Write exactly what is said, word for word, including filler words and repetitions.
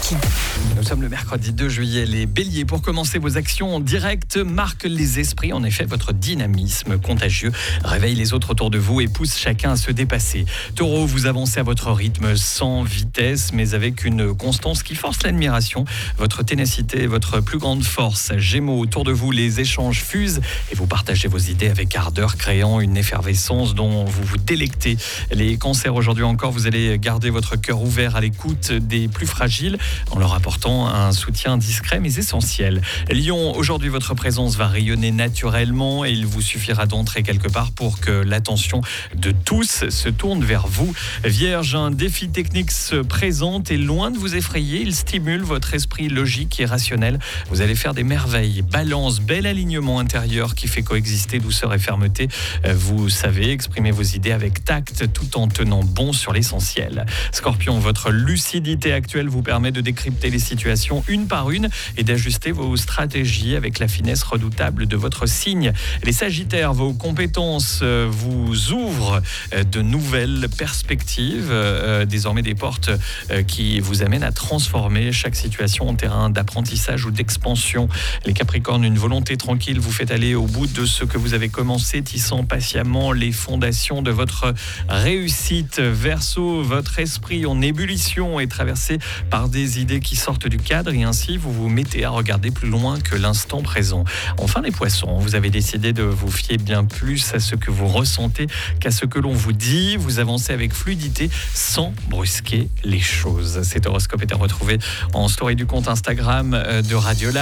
horoscope. Nous sommes le mercredi deux juillet. Les béliers, pour commencer vos actions en direct, marquent les esprits. En effet, votre dynamisme contagieux réveille les autres autour de vous et pousse chacun à se dépasser. Taureau, vous avancez à votre rythme sans vitesse, mais avec une constance qui force l'admiration. Votre ténacité est votre plus grande force. Gémeaux, autour de vous, les échanges fusent et vous partagez vos idées avec ardeur, créant une effervescence dont vous vous délectez. Les cancers, aujourd'hui encore, vous allez garder votre cœur ouvert à l'écoute des plus fragiles en leur apportant un soutien discret mais essentiel. Lion, aujourd'hui votre présence va rayonner naturellement et il vous suffira d'entrer quelque part pour que l'attention de tous se tourne vers vous. Vierge, un défi technique se présente et loin de vous effrayer, il stimule votre esprit logique et rationnel. Vous allez faire des merveilles. Balance, bel alignement intérieur qui fait coexister douceur et fermeté. Vous savez exprimer vos idées avec tact tout en tenant bon sur l'essentiel. Scorpion, votre lucidité actuelle vous permet de décrypter les situations une par une et d'ajuster vos stratégies avec la finesse redoutable de votre signe. Les Sagittaires, vos compétences vous ouvrent de nouvelles perspectives, désormais des portes qui vous amènent à transformer chaque situation en terrain d'apprentissage ou d'expansion. Les Capricornes, une volonté tranquille vous fait aller au bout de ce que vous avez commencé, tissant patiemment les fondations de votre réussite. Verseau, votre esprit en ébullition est traversé par des idées qui sortent du cadre et ainsi vous vous mettez à regarder plus loin que l'instant présent. Enfin les poissons, vous avez décidé de vous fier bien plus à ce que vous ressentez qu'à ce que l'on vous dit. Vous avancez avec fluidité sans brusquer les choses. Cet horoscope est à retrouver en story du compte Instagram de Radio Live.